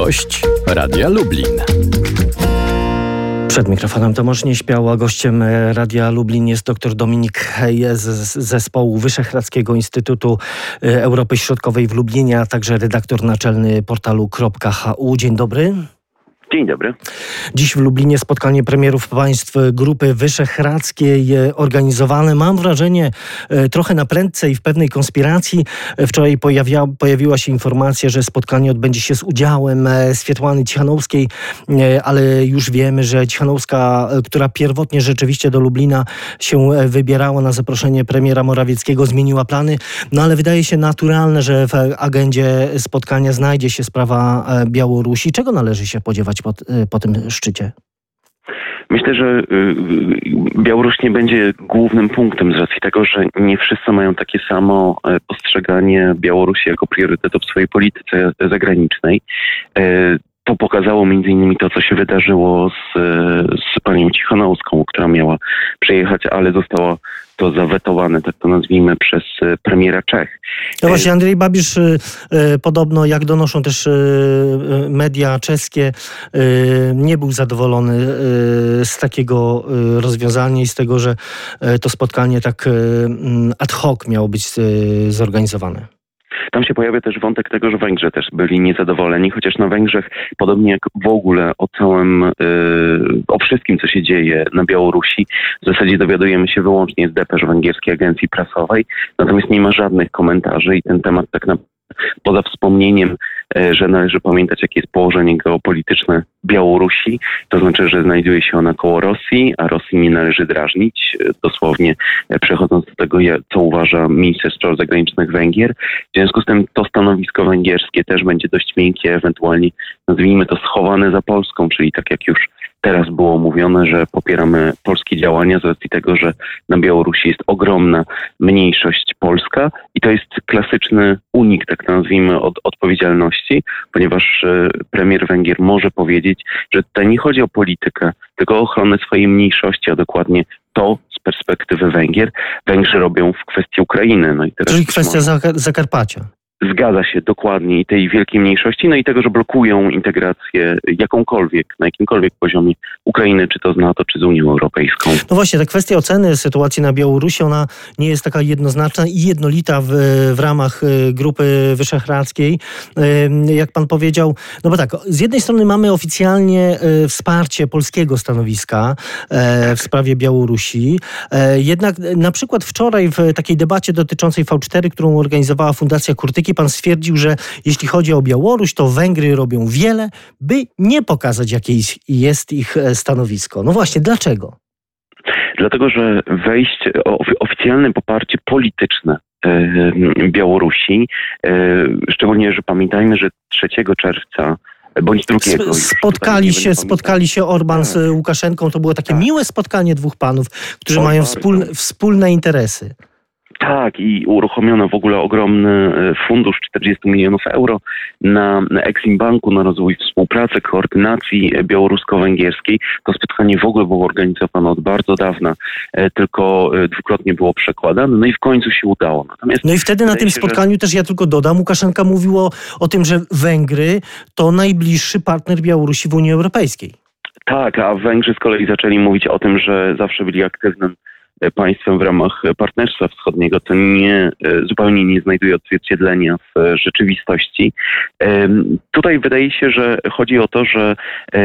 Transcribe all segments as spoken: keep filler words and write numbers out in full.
Gość Radia Lublin. Przed mikrofonem Tomasz Nieśmiał, a gościem Radia Lublin jest dr Dominik Hej z Zespołu Wyszehradzkiego Instytutu Europy Środkowej w Lublinie, a także redaktor naczelny portalu .hu. Dzień dobry. Dzień dobry. Dziś w Lublinie spotkanie premierów państw Grupy Wyszehradzkiej organizowane. Mam wrażenie trochę na prędce i w pewnej konspiracji. Wczoraj pojawia, pojawiła się informacja, że spotkanie odbędzie się z udziałem Swiatłany Cichanouskiej, ale już wiemy, że Cichanouska, która pierwotnie rzeczywiście do Lublina się wybierała na zaproszenie premiera Morawieckiego, zmieniła plany. No ale wydaje się naturalne, że w agendzie spotkania znajdzie się sprawa Białorusi. Czego należy się spodziewać Po, po tym szczycie? Myślę, że Białoruś nie będzie głównym punktem z racji tego, że nie wszyscy mają takie samo postrzeganie Białorusi jako priorytetu w swojej polityce zagranicznej. To pokazało między innymi to, co się wydarzyło z, z panią Cichanouską, która miała przyjechać, ale zostało to zawetowane, tak to nazwijmy, przez premiera Czech. No właśnie, Andrzej Babisz y, y, podobno, jak donoszą też y, y, media czeskie, y, nie był zadowolony y, z takiego y, rozwiązania i z tego, że y, to spotkanie tak y, ad hoc miało być y, zorganizowane. Tam się pojawia też wątek tego, że Węgrzy też byli niezadowoleni, chociaż na Węgrzech, podobnie jak w ogóle o całym, yy, o wszystkim, co się dzieje na Białorusi, w zasadzie dowiadujemy się wyłącznie z depesz węgierskiej agencji prasowej, natomiast nie ma żadnych komentarzy i ten temat tak naprawdę, poza wspomnieniem, że należy pamiętać, jakie jest położenie geopolityczne Białorusi, to znaczy, że znajduje się ona koło Rosji, a Rosji nie należy drażnić, dosłownie przechodząc do tego, co uważa minister spraw zagranicznych Węgier. W związku z tym to stanowisko węgierskie też będzie dość miękkie, ewentualnie nazwijmy to schowane za Polską, czyli tak jak już teraz było mówione, że popieramy polskie działania z racji tego, że na Białorusi jest ogromna mniejszość polska i to jest klasyczny unik, tak nazwijmy, od odpowiedzialności, ponieważ e, premier Węgier może powiedzieć, że tutaj nie chodzi o politykę, tylko o ochronę swojej mniejszości, a dokładnie to z perspektywy Węgier Węgrzy robią w kwestii Ukrainy. No i teraz Czyli kwestia może... Zakarpacia. Zgadza się, dokładnie, i tej wielkiej mniejszości, no i tego, że blokują integrację jakąkolwiek, na jakimkolwiek poziomie Ukrainy, czy to z NATO, czy z Unią Europejską. No właśnie, ta kwestia oceny sytuacji na Białorusi, ona nie jest taka jednoznaczna i jednolita w, w ramach Grupy Wyszehradzkiej. Jak pan powiedział, no bo tak, z jednej strony mamy oficjalnie wsparcie polskiego stanowiska w sprawie Białorusi, jednak na przykład wczoraj w takiej debacie dotyczącej V cztery, którą organizowała Fundacja Kurtyki, pan stwierdził, że jeśli chodzi o Białoruś, to Węgry robią wiele, by nie pokazać, jakie jest ich stanowisko. No właśnie, dlaczego? Dlatego, że wejście, oficjalne poparcie polityczne Białorusi, szczególnie, że pamiętajmy, że trzeciego czerwca bądź drugiego. Spotkali się, spotkali się Orban tak. z Łukaszenką. To było takie tak. miłe spotkanie dwóch panów, którzy o, mają wspólne, wspólne interesy. Tak, i uruchomiono w ogóle ogromny fundusz czterdzieści milionów euro na, na Exim Banku, na rozwój współpracy, koordynacji białorusko-węgierskiej. To spotkanie w ogóle było organizowane od bardzo dawna, tylko dwukrotnie było przekładane, no i w końcu się udało. Natomiast no i wtedy na tym się, spotkaniu że... też ja tylko dodam, Łukaszenka mówił o, o tym, że Węgry to najbliższy partner Białorusi w Unii Europejskiej. Tak, a Węgrzy z kolei zaczęli mówić o tym, że zawsze byli aktywnym państwem w ramach Partnerstwa Wschodniego, to nie, zupełnie nie znajduje odzwierciedlenia w rzeczywistości. Tutaj wydaje się, że chodzi o to, że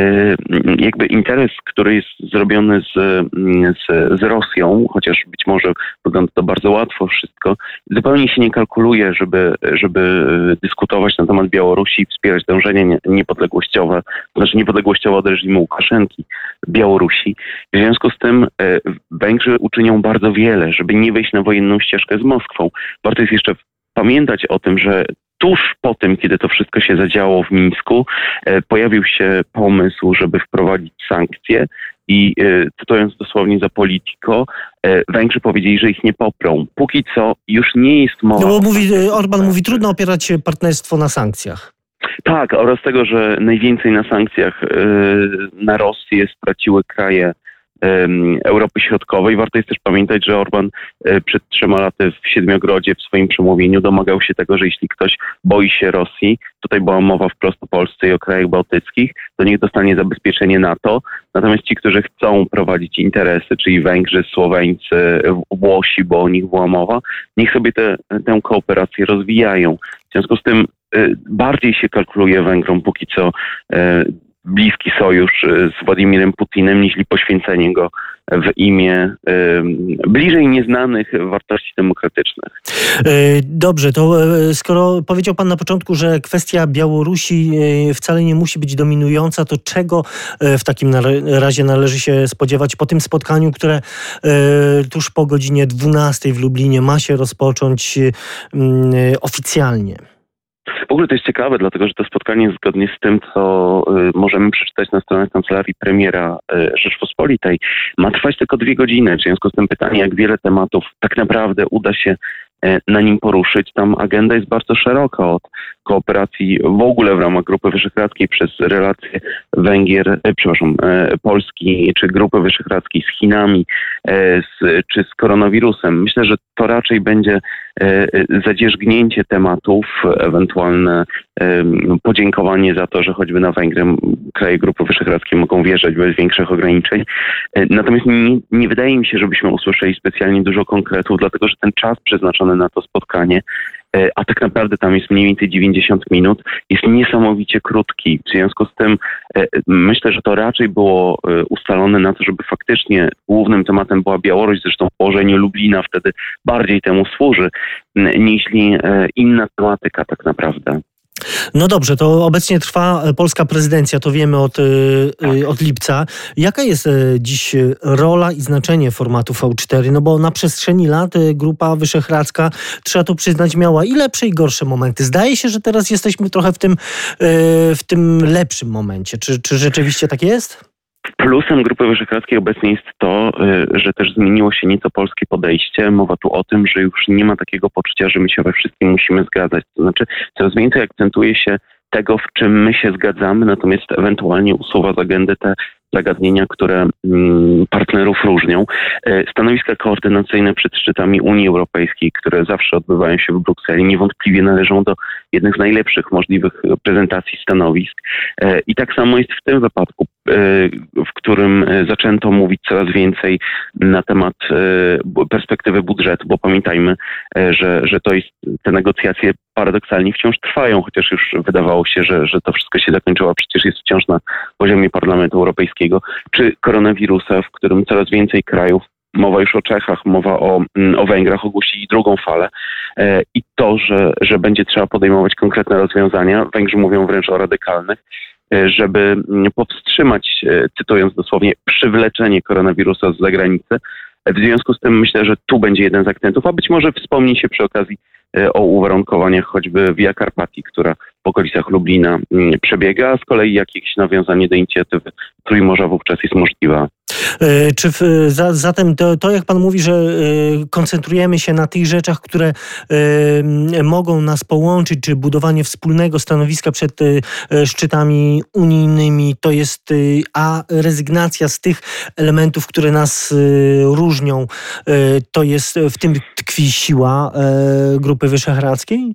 jakby interes, który jest zrobiony z, z, z Rosją, chociaż być może wygląda to bardzo łatwo wszystko, zupełnie się nie kalkuluje, żeby, żeby dyskutować na temat Białorusi i wspierać dążenia niepodległościowe, znaczy niepodległościowe od reżimu Łukaszenki Białorusi. W związku z tym Węgrzy uczynią bardzo wiele, żeby nie wejść na wojenną ścieżkę z Moskwą. Warto jest jeszcze pamiętać o tym, że tuż po tym, kiedy to wszystko się zadziało w Mińsku, e, pojawił się pomysł, żeby wprowadzić sankcje i e, cytując dosłownie za Politico, e, Węgrzy powiedzieli, że ich nie poprą. Póki co już nie jest mowa... No bo mówi, Orban mówi, trudno opierać partnerstwo na sankcjach. Tak, oraz tego, że najwięcej na sankcjach e, na Rosję straciły kraje Europy Środkowej. Warto jest też pamiętać, że Orban przed trzema laty w Siedmiogrodzie w swoim przemówieniu domagał się tego, że jeśli ktoś boi się Rosji, tutaj była mowa wprost o Polsce i o krajach bałtyckich, to niech dostanie zabezpieczenie NATO. Natomiast ci, którzy chcą prowadzić interesy, czyli Węgrzy, Słoweńcy, Włosi, bo o nich była mowa, niech sobie te, tę kooperację rozwijają. W związku z tym bardziej się kalkuluje Węgrom póki co bliski sojusz z Władimirem Putinem, niż poświęcenie go w imię y, bliżej nieznanych wartości demokratycznych. Dobrze, to skoro powiedział pan na początku, że kwestia Białorusi wcale nie musi być dominująca, to czego w takim razie należy się spodziewać po tym spotkaniu, które tuż po godzinie dwunastej w Lublinie ma się rozpocząć oficjalnie? W ogóle to jest ciekawe, dlatego że to spotkanie zgodnie z tym, co y, możemy przeczytać na stronach Kancelarii Premiera y, Rzeczpospolitej, ma trwać tylko dwie godziny. W związku z tym pytanie, jak wiele tematów tak naprawdę uda się y, na nim poruszyć. Tam agenda jest bardzo szeroka, od kooperacji w ogóle w ramach Grupy Wyszehradzkiej przez relacje Węgier, y, przepraszam, y, Polski czy Grupy Wyszehradzkiej z Chinami, y, z, czy z koronawirusem. Myślę, że to raczej będzie zadzierzgnięcie tematów, ewentualne podziękowanie za to, że choćby na Węgry kraje Grupy Wyszehradzkiej mogą wjeżdżać bez większych ograniczeń. Natomiast nie, nie wydaje mi się, żebyśmy usłyszeli specjalnie dużo konkretów, dlatego że ten czas przeznaczony na to spotkanie, a tak naprawdę tam jest mniej więcej dziewięćdziesiąt minut, jest niesamowicie krótki. W związku z tym myślę, że to raczej było ustalone na to, żeby faktycznie głównym tematem była Białoruś, zresztą położenie Lublina wtedy bardziej temu służy, niż inna tematyka tak naprawdę. No dobrze, to obecnie trwa polska prezydencja, to wiemy od, od lipca. Jaka jest dziś rola i znaczenie formatu V cztery? No bo na przestrzeni lat Grupa Wyszehradzka, trzeba to przyznać, miała i lepsze i gorsze momenty. Zdaje się, że teraz jesteśmy trochę w tym, w tym lepszym momencie. Czy, czy rzeczywiście tak jest? Plusem Grupy Wyszehradzkiej obecnie jest to, że też zmieniło się nieco polskie podejście. Mowa tu o tym, że już nie ma takiego poczucia, że my się we wszystkim musimy zgadzać. To znaczy coraz więcej akcentuje się tego, w czym my się zgadzamy, natomiast ewentualnie usuwa z agendy te zagadnienia, które partnerów różnią. Stanowiska koordynacyjne przed szczytami Unii Europejskiej, które zawsze odbywają się w Brukseli, niewątpliwie należą do jednych z najlepszych możliwych prezentacji stanowisk. I tak samo jest w tym wypadku, w którym zaczęto mówić coraz więcej na temat perspektywy budżetu, bo pamiętajmy, że, że to jest, te negocjacje paradoksalnie wciąż trwają, chociaż już wydawało się, że, że to wszystko się zakończyło, a przecież jest wciąż na poziomie Parlamentu Europejskiego, czy koronawirusa, w którym coraz więcej krajów, mowa już o Czechach, mowa o, o Węgrach, ogłosili drugą falę e, i to, że, że będzie trzeba podejmować konkretne rozwiązania, Węgrzy mówią wręcz o radykalnych, e, żeby powstrzymać, e, cytując dosłownie, przywleczenie koronawirusa z zagranicy. E, w związku z tym myślę, że tu będzie jeden z akcentów, a być może wspomni się przy okazji e, o uwarunkowaniach choćby Via Carpatii, która w okolicach Lublina m, przebiega, a z kolei jakieś nawiązanie do inicjatywy Trójmorza wówczas jest możliwe. Czy w, za, zatem to, to, jak pan mówi, że y, koncentrujemy się na tych rzeczach, które y, mogą nas połączyć, czy budowanie wspólnego stanowiska przed y, szczytami unijnymi, to jest y, a rezygnacja z tych elementów, które nas y, różnią, y, to jest w tym tkwi siła y, Grupy Wyszehradzkiej?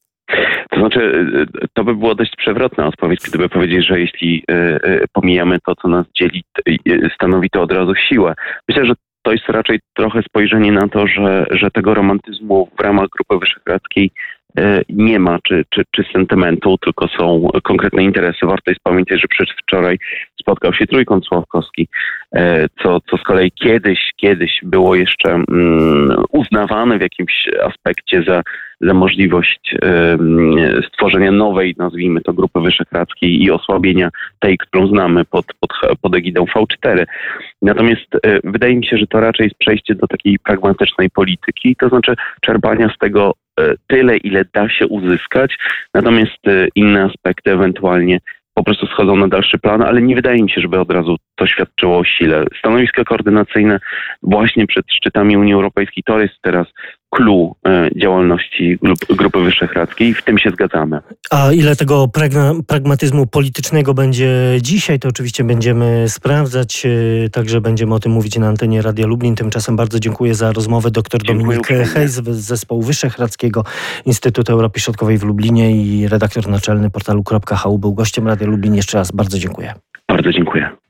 To znaczy, to by było dość przewrotna odpowiedź, gdyby powiedzieć, że jeśli pomijamy to, co nas dzieli, stanowi to od razu siłę. Myślę, że to jest raczej trochę spojrzenie na to, że, że tego romantyzmu w ramach Grupy Wyszehradzkiej nie ma, czy, czy, czy sentymentu, tylko są konkretne interesy. Warto jest pamiętać, że przedwczoraj spotkał się trójkąt sławkowski, co, co z kolei kiedyś, kiedyś było jeszcze um, uznawane w jakimś aspekcie za, za możliwość um, stworzenia nowej, nazwijmy to, Grupy Wyszehradzkiej i osłabienia tej, którą znamy pod, pod, pod egidą V cztery. Natomiast e, wydaje mi się, że to raczej jest przejście do takiej pragmatycznej polityki, to znaczy czerpania z tego e, tyle, ile da się uzyskać, natomiast e, inne aspekty ewentualnie po prostu schodzą na dalszy plan, ale nie wydaje mi się, żeby od razu to świadczyło o sile. Stanowiska koordynacyjne właśnie przed szczytami Unii Europejskiej to jest teraz clue działalności Grupy Wyszehradzkiej. W tym się zgadzamy. A ile tego pragna- pragmatyzmu politycznego będzie dzisiaj, to oczywiście będziemy sprawdzać. Także będziemy o tym mówić na antenie Radia Lublin. Tymczasem bardzo dziękuję za rozmowę. Doktor Dominik Hejs z Zespołu Wyszehradzkiego Instytutu Europy Środkowej w Lublinie i redaktor naczelny portalu .hu był gościem Radia Lublin. Jeszcze raz bardzo dziękuję. Bardzo dziękuję.